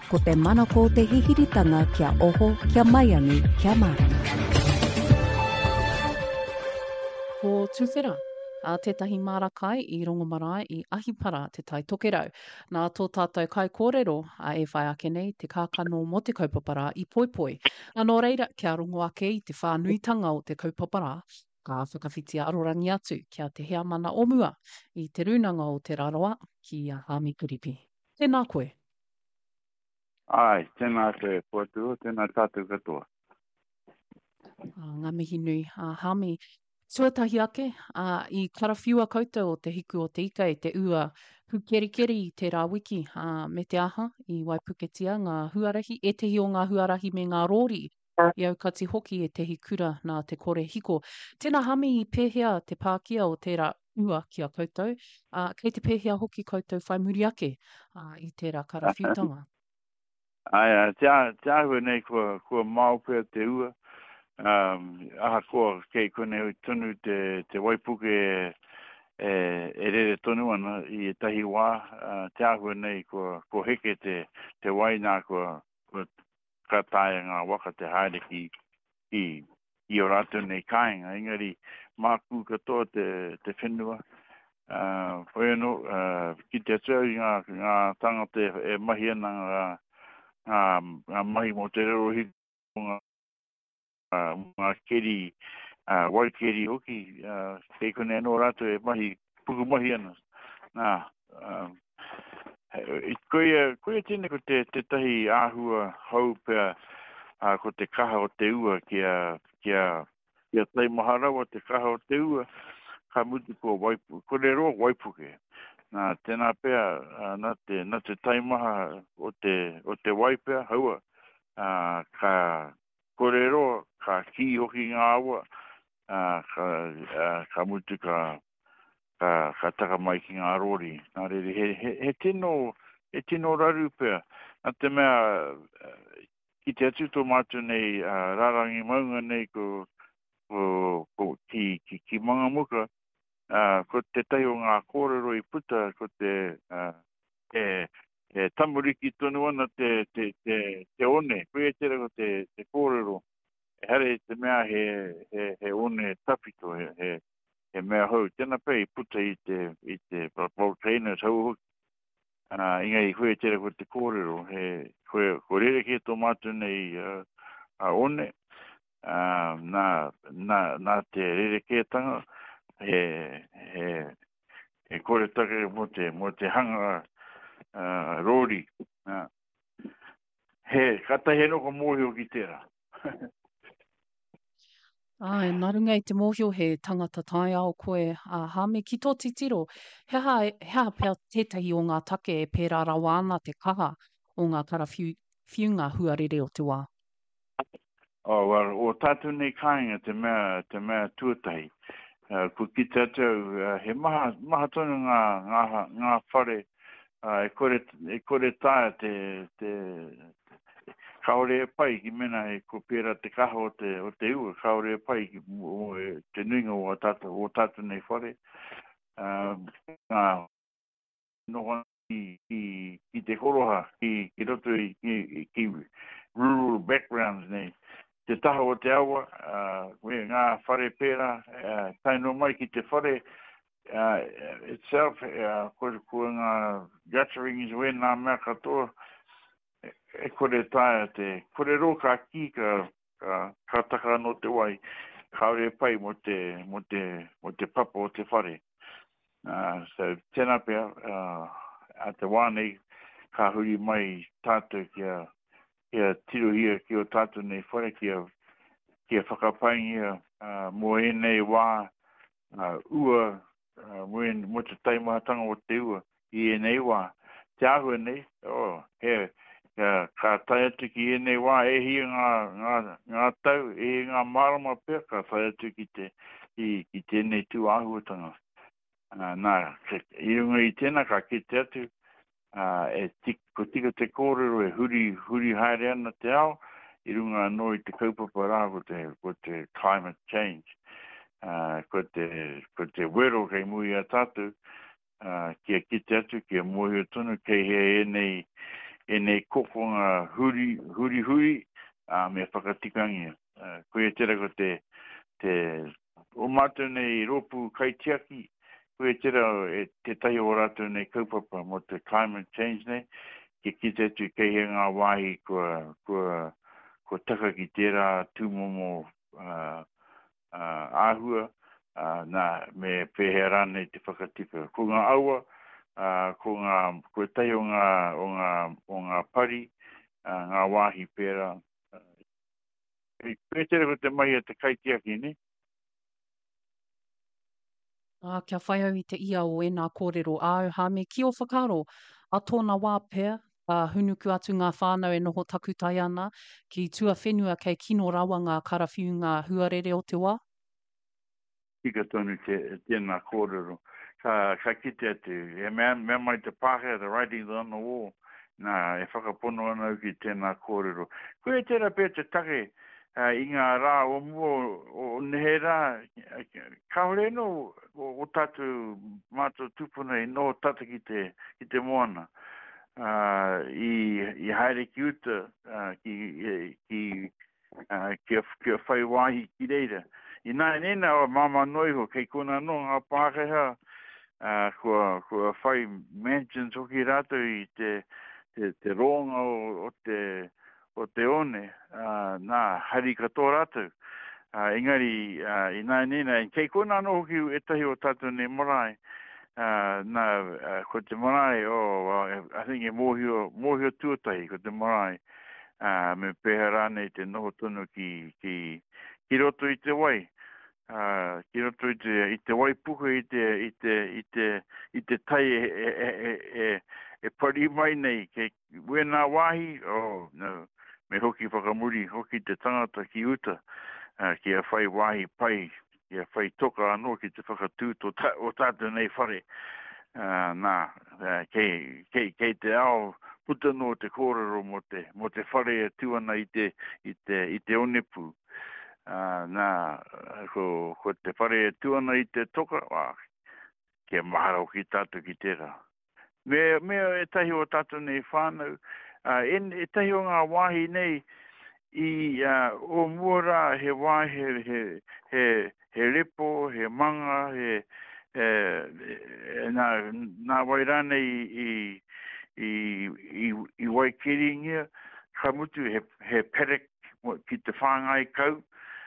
ko te manako te hihiritanga kia oho, kia maiangi, kia marama. Ko tuwhera, tētahi marakai I Rongomarai I Ahipara te tai tokerau. Nā tō tātou kai kōrero e whai ake nei te kākano mo te kaupapara I poipoi. Anō reira, kia rongo ake I te whānuitanga o te kaupapara, ka whakawhitia arorangi atu kia te hea mana o mua I te runanga o te raroa ki a Hami Kuripi. Tēnā koe. Ai, tēnā koe kōtua, tēnā tātou katoa. Ngā mihi nui, Hami. Tuatahi ake, I karawhiua koutou o te hiku o te ika e te ua hukerikeri I te rā wiki me te aha I Waipuketia, ngā huarahi, e tehi o ngā huarahi me ngā rōri I aukati hoki e tehi kura nā te kore hiko. Tēnā Hami I pēhea te pākia o tērā ua kia koutou, kei te pēhea hoki koutou whai muri ake I tērā karawhiutanga. Ai, tia hua nei kua maupea te ua. Aha koa kei kone tonu te waipuke e rere tonu ana I tahi wā, te ahua nei ko heke te wai nā ko kataia ngā waka te haere I o rātou nei kāinga. Engari, māku katoa te whenua. Whai anō, ki te atua I ngā tangata e mahi ana ngā mahi mo te rero hiko ngā keri, waikeri hoki, kei kone anō rātou e mahi, puku mahi ana. Koia tēne ko te tahi āhua hau pia, ko te kaha o te ua kia tai maharau o te kaha o te ua, ka mutu ko waipu, ko re roa waipuke. Tēnā pia, nā te taimaha o te waipea, haua, ka korero ka ki hoki ngā awa ka mutu ka taka mai ki ngā rori. Nā rere, he tino raru pia. Nā te mea, ki te atu tō mātu nei rarangi maunga nei ki manga muka, ko te tai o ngā kōrero I puta, ko te tamuriki tonu ana te one, koe tera ko te kōrero. Hare te mea he one tapito, he mea hau. Tēnā pēi puta I te volcanoes hau hoki. Ingai koe tera ko te kōrero, ko rere ke tō mātu nei one, nā te rere ke tanga, he kore take mo te hanga rori. Kata he noko mōhio ki tērā. E narunga I te mōhio he tangata tai ao koe Hami ki tō titiro. Hea pia tētahi o ngā take e pērā rawa ana te kaha o ngā karawhiunga huarere o te wā. O tātou nei kāinga te mea tuatahi. Ko ki tātou he maha tonu ngā whare e kore tāia te kaore e pai ki mena e ko pēra te kaha o te ua, kaore e pai ki te nuinga o tātou nei whare. Ngā noha ki te koroha, ki roto ki rural backgrounds nei. Te taha o te awa, ngā whare pēra, taino mai ki te whare itself, ko ngā gatherings we nā mea katoa, e kore taia kore ro ka ki ka taka no te wai, kaore pai mo te papa o te whare. So, tēnā pia, a te wānei, ka huri mai tātou kia tirohia ki o tātou nei whare, kia whakapaingia mo e nei wā ua, mo te taimahatanga o te ua, I e nei wā. Te ahua nei, ka tai atu ki e nei wā, e hi ngā tau, e ngā marama pia, ka tai atu ki te nei tū ahuatanga. I runga I tēnā ka kite atu, ko tika te kōrero e huri haere ana te ao, I runga anō I te kaupapa ko te climate change. Ko te wero kei mui a tātou, kia kite atu, kia mohi o tonu, kei he nei koko ngā huri, me whakatikangia. Koe tera ko o mātou nei ropu kaitiaki, koe tera te tahi o rātou nei kaupapa mo te climate change nei, ke kite tu kei ngā wāhi ko taka ki tērā tūmomo āhua, nā me pēhera nei te whakatika. Ko ngā aua, ko tahi o ngā pari, ngā wāhi pēra. Koe tera ko te mai a te kaitiaki ni. Kia whai au i te ia o e nā kōrero āu hame ki o whakaro a tōna wā pēr, hunuku atu ngā whānau e noho takutai ana ki tua whenua kei kino rawa ngā karawhiu ngā huarere o te wā? Tika tonu tēnā kōrero. Ka kite atu, mea mai te pāhea, the writing on the wall, nā e whakapono ana ki tēnā kōrero. Koe tera pē te take, i ngā rā o mua o nehe rā, kaore no o tātou mātou tūpuna i no tata ki te moana. I haere ki uta, kia whai wāhi ki reira. I nēnā o mama noiho, kei kona no ngā pākeha, kua whai mansions hoki rātou i te ronga o te one, nā hari katoa rātou. Engari, i nēnā, kei kona no hoki e tahi o tātou ne marae, ko te marae, I think e mōhio tuatahi ko te marae, me pēhera nei te noho tonu ki roto i te wai. Ki roto i te wai puka i te tai e pari mai nei, ke wena wāhi, no, me hoki whakamuri, hoki te tangata ki uta, ki a whai wāhi pai, ki a whai toka anō ki te whakatūt o tātou nei whare. Kei te ao puta no te kōrero mo te whare e tuana i te onepu. Ko te whare e tuana i te toka, kia mahara o ki tātou ki tērā. Mea e tahi o tātou nei whānau, e tahi o ngā wāhi nei, o mua rā he wāhi he repo, he manga, nā wairane i Waikeringia, ka mutu he perek ki te whāngai kau.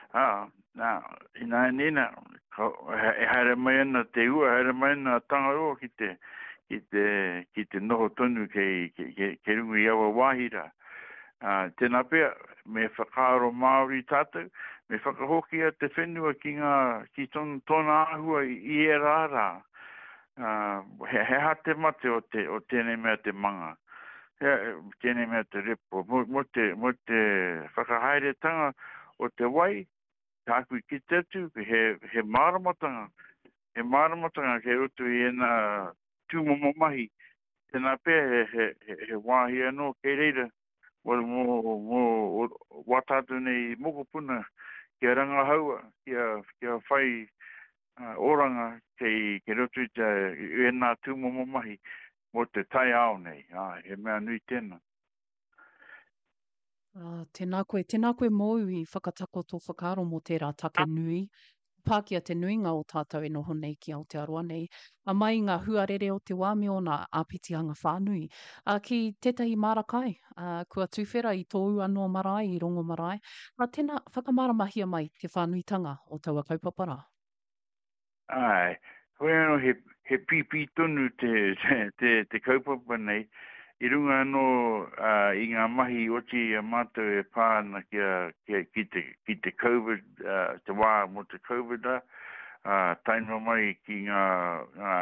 I nēnā, e haere mai ana te ua, haere mai ana tangaroa ki te noho tonu ke rungu i awa wāhira. Tēnā pēr, me whakaaro Māori tātou, me whakahoki a te whenua ki tōna āhua i e rārā. He hate mate o tēnei mea te manga. Tēnei mea te repo. Mo te whakahaere tanga o te wai, tākui ki tētū, he māramatanga. He māramatanga ke roto i ena tūmomo mahi. Tēnā pēr, he wāhi anō kei reira. Mo watātu nei mokopuna kia ranga haua, kia whai oranga kei roto i te nā tūmomo mahi mo te tai ao nei. He mea nui tēnā. Tēnā koe mōu i whakatako tō whakaaro mō tērā take nui. Pākia te nuinga o tātou e noho nei ki Aotearoa nei. A mai ngā huarere o te wāmi o ngā āpitianga whānui. Ki tētahi marakai, kua tūwhera i tō ua noa marae, i rongo marae. Tēnā whakamaramahia mai te whānuitanga o taua kaupapara. Ai, hoi anō he pipi tonu te kaupapa nei. I runga anō i ngā mahi oti a mātou e pāna ki te COVID, te wā mo te COVID taino mai ki ngā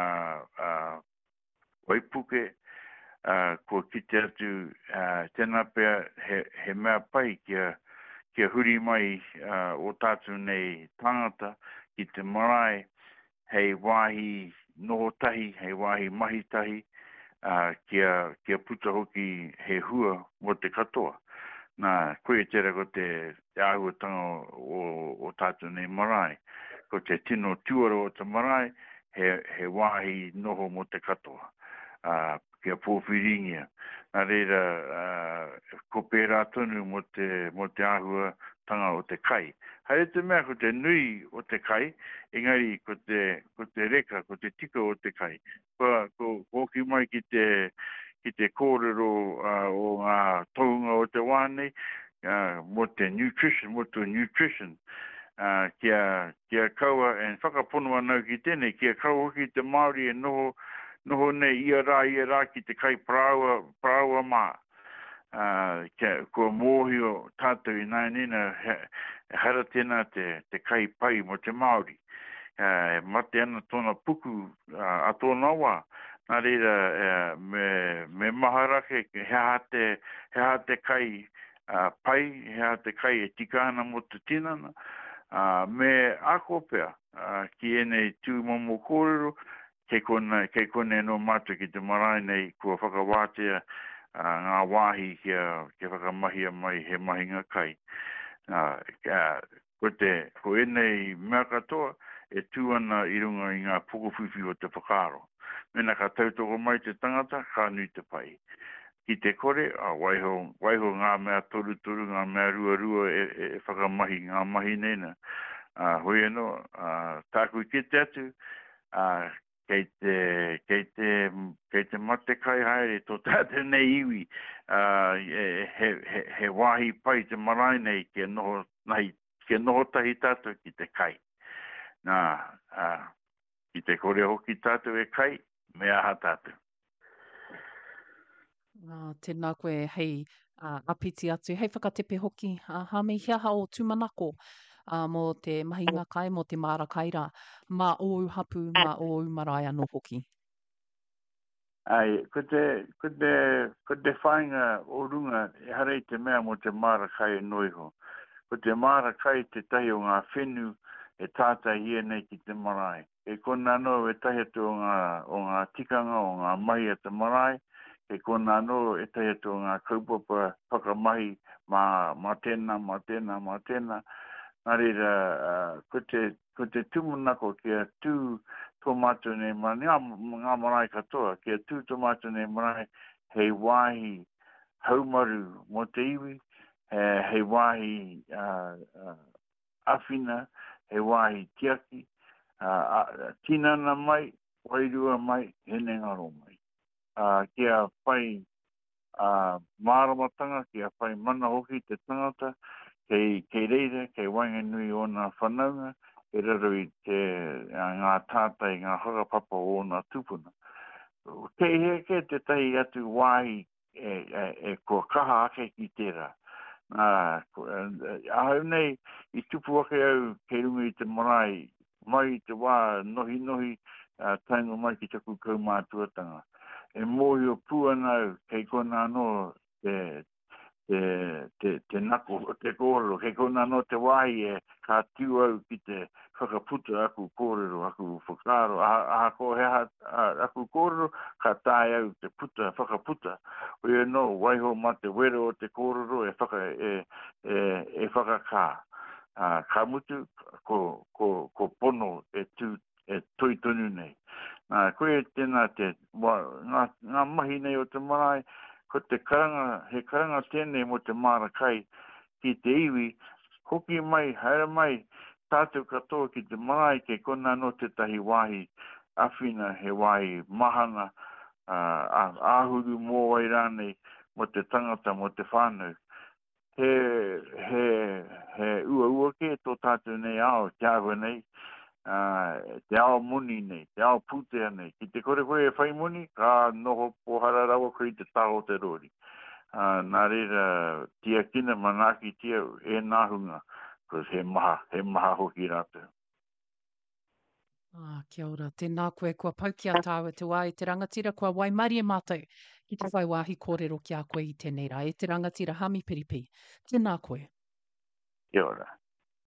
waipuke, ko kite atu tēnā pēr he mea pai kia huri mai o tātou nei tangata ki te marae, hei wāhi noho tahi, hei wāhi mahi tahi, kia puta hoki he hua mo te katoa. Nā koe tera ko te āhuatanga o tātou nei marae. Ko te tino tuara o te marae, he wāhi noho mo te katoa. kia pōwhiringia. Nā reira, ko pērā tonu mo te ahua tanga o te kai. Haere te mea ko te nui o te kai, engari ko te reka, ko te tika o te kai. Ko hoki mai ki te kōrero o ngā tohunga o te wānei, mo te nutrition, kia kaua, and whakapono anau ki tēnei, kia kaua ki te Māori e noho nei ia rā ki te kai praua mā. Kua mōhio tātou I nāinina hara tēnā te kai pai mo te Māori. Mate ana tōna puku a tōna wā. Nā reira me maharake hea te kai pai, hea te kai e tika ana mo te tinana. Me ako pea ki enei tū momo kōrero, kei kone no mātua ki te marae nei kua whakawātea ngā wāhi kia whakamahia mai he mahinga kai. Ko enei mea katoa e tū ana I runga I ngā pukuwhiwhi o te whakaro. Mena ka tautoko mai te tangata, ka nui te pai. Ki te kore, waiho ngā mea toru, ngā mea rua e whakamahi, ngā mahi neina. Hoi anō, tāku ki te atu, kei te mate kai haere tō tātou nei iwi, he wāhi pai te marae nei ke noho tahi tātou ki te kai. Nā, ki te kore hoki tātou e kai, mea ha tātou. Tēnā koe hei apiti atu. Hei whakatepe hoki, hame hiaha o tūmanako mō te mahinga kai, mō te māra kaira, mā o hapu, mā o marae anō hoki. Ai, ko te whainga o runga, e harei te mea mo te māra kai e noiho. Ko te māra kai te tahi o ngā whenu e tātai hia nei ki te marae. E kona anō e tahi atu o ngā tikanga o ngā mahi a te marae, e kona anō e tahi atu o ngā kaupapa whakamahi mā tēnā. Nā reira, ko te tumunako kia tū tō mātou nei marae, ngā marae katoa, kia tū tō mātou nei marae, hei wāhi haumaru mo te iwi, hei wāhi awhina, hei wāhi tiaki, tinana mai, wairua mai, hene ngaro mai. Kia whai māramatanga, kia whai mana hoki te tangata, kei reira, kei wainga nui o nā whanaunga, e raroi ngā tātai, ngā hakapapa o nā tupuna. Kei heke te tahi atu wāhi e kua kaha ake ki tērā. Ahau nei, I tupu ake au kei runga I te marae, mai te wā nohi, taingo mai ki taku kaumātuatanga. E mōhio pūanau kei kona anō te nako, te kōrero, kei kona anō te wāhi e ka tiu au ki te whakaputa aku kōrero, aku whakaro, aku kōrero, ka tāi au te whakaputa. Hoi anō, waiho ma te wero o te kōrero e whakakā. Ka mutu, ko pono e tui tonu nei. Koe tēnā ngā mahi nei o te marae, ko te karanga tēnei mo te māra kai ki te iwi, hoki mai, haere mai, tātou katoa ki te marae ke kona no te tahi wāhi awhina, he wāhi mahana, āhuru mō wairānei mo te tangata, mo te whānau. He ua ke tō tātou nei ao, te awa nei, te ao muni nei, te ao pūtea nei. Ki te kore koe e whai muni, ka noho pohara rawa koe te tāo te rori. Nā reira, tia kina manaki tia e nāhunga, kos he maha hoki rātou. Kia ora, tēnā koe kua paukia tāua te wā, te rangatira kua waimari e mātou ki te whai wāhi kōrero ki a koe I tēnei rā. E te rangatira Hami Piripi. Tēnā koe. Kia ora.